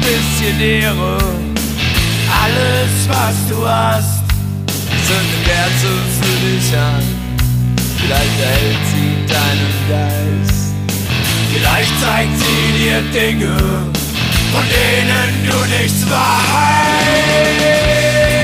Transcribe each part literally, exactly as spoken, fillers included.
bisschen Ehre. Alles, was du hast, zünd eine Kerze für dich an. Vielleicht erhält sie deinen Geist. Vielleicht zeigt sie dir Dinge, von denen du nichts weißt.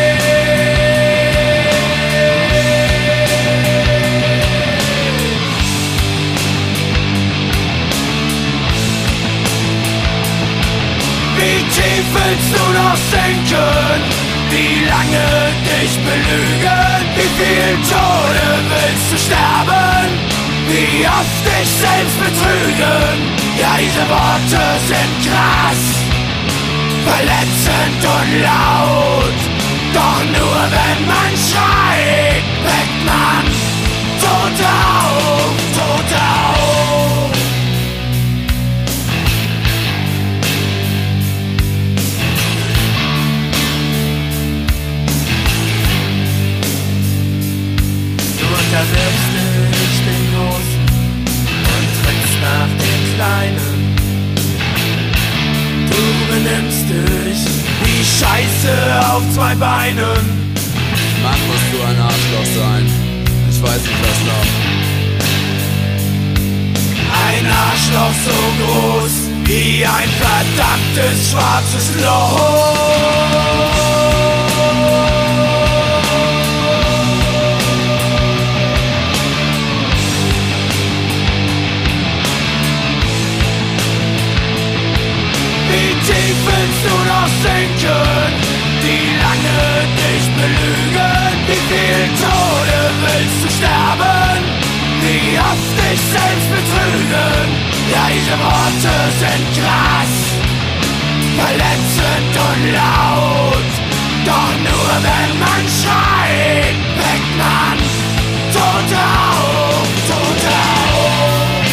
Wie tief willst du noch sinken? Wie lange dich belügen? Wie viel Tode willst du sterben? Wie oft dich selbst betrügen? Ja, diese Worte sind krass, verletzend und laut. Doch nur wenn man schreit, weckt man tot auf, tot auf. Unterwirfst dich den Großen und trittst nach den Kleinen. Du benimmst dich wie Scheiße auf zwei Beinen. Mann, musst du ein Arschloch sein. Ich weiß nicht, was noch. Ein Arschloch so groß wie ein verdammtes schwarzes Loch. Wie tief willst du noch sinken? Wie lange dich belügen? Wie viel Tode willst du sterben? Wie oft dich selbst betrügen? Ja, diese Worte sind krass, verletzend und laut. Doch nur wenn man schreit, weckt man tot auf, tot auf.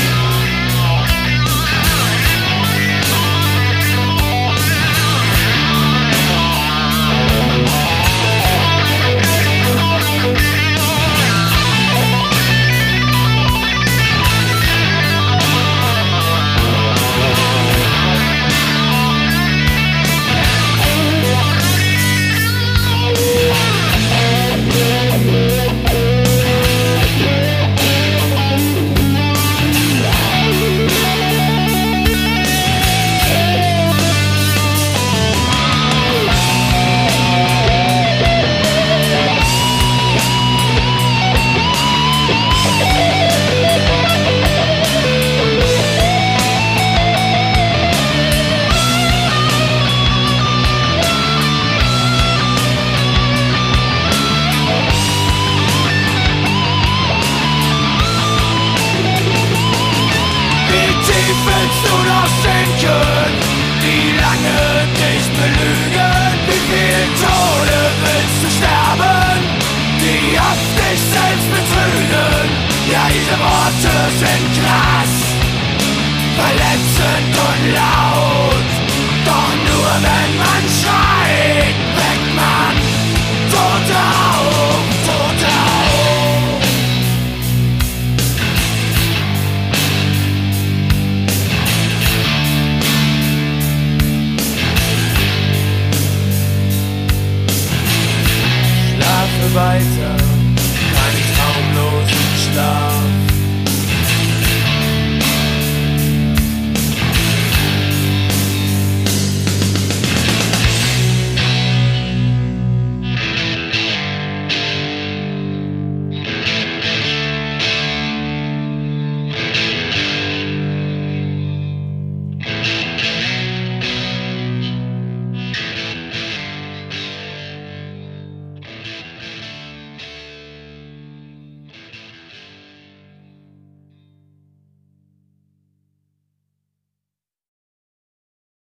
Willst du noch sinken? Wie lange dich belügen? Wie viel Tode willst du sterben? Wie oft dich selbst betrügen? Ja, diese Worte sind krass.